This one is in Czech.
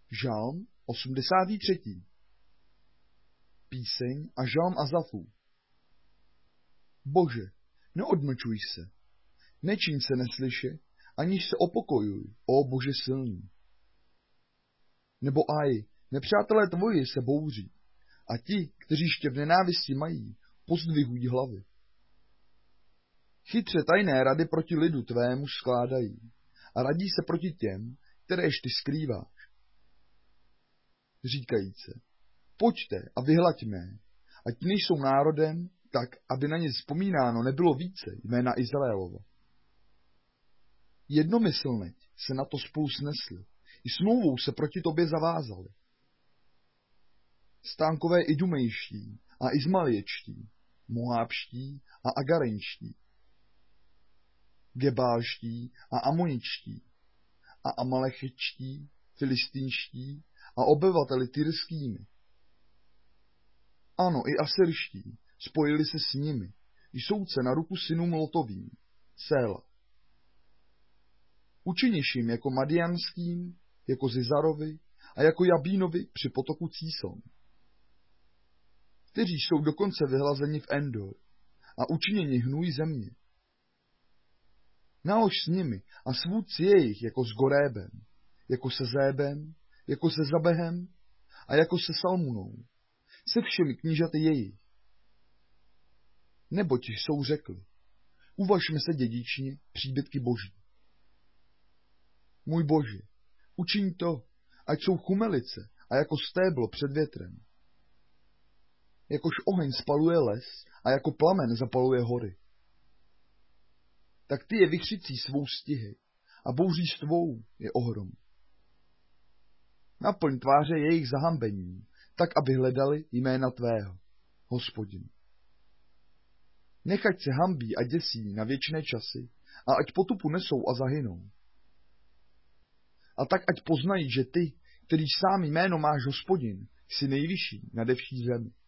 Žalm 83. Píseň a žalm Azafův. Bože, neodmlčuj se, nečiň se neslyše, aniž se opokojuj, ó Bože silný. Nebo aj, nepřátelé tvoji se bouří, a ti, kteří tě v nenávisti mají, pozdvihují hlavy. Chytře tajné rady proti lidu tvému skládají a radí se proti těm, kteréž ty skrýváš. Říkajíce, pojďte a vyhlaďme, ať nejsou národem, tak, aby na ně vzpomínáno nebylo více jména Izraelova. Jednomyslneť se na to spolu snesli, i smlouvou se proti tobě zavázali. Stánkové idumejští a izmaliječtí, moábští a agarenští, gebálští a amoničtí a amalechečtí, filistínští a obyvateli tyrskými. Ano, i asyrští spojili se s nimi, jsou se na ruku synům Lotovým, Séla. Učiněš jim jako Madianským, jako Zizarovi a jako Jabínovi při potoku Císlom, kteří jsou dokonce vyhlazeni v Endor a učiněni hnůj země. Nalož s nimi a svůd si jejich jako s Gorébem, jako se Zébem, jako se Zabehem a jako se Salmunou, se všemi knížaty jejich. Neboť jsou řekli, uvažme se dědičně příbytky Boží. Můj Bože, učiň to, ať jsou chumelice a jako stéblo před větrem. Jakož oheň spaluje les a jako plamen zapaluje hory. Tak ty je vychřicí svou stihy a bouří s tvou je ohrom. Naplň tváře jejich zahambením, tak aby hledali jména tvého, Hospodin. Nechať se hambí a děsí na věčné časy a ať potupu nesou a zahynou. A tak ať poznají, že ty, který sám jméno máš Hospodin, jsi nejvyšší nade vší zemi.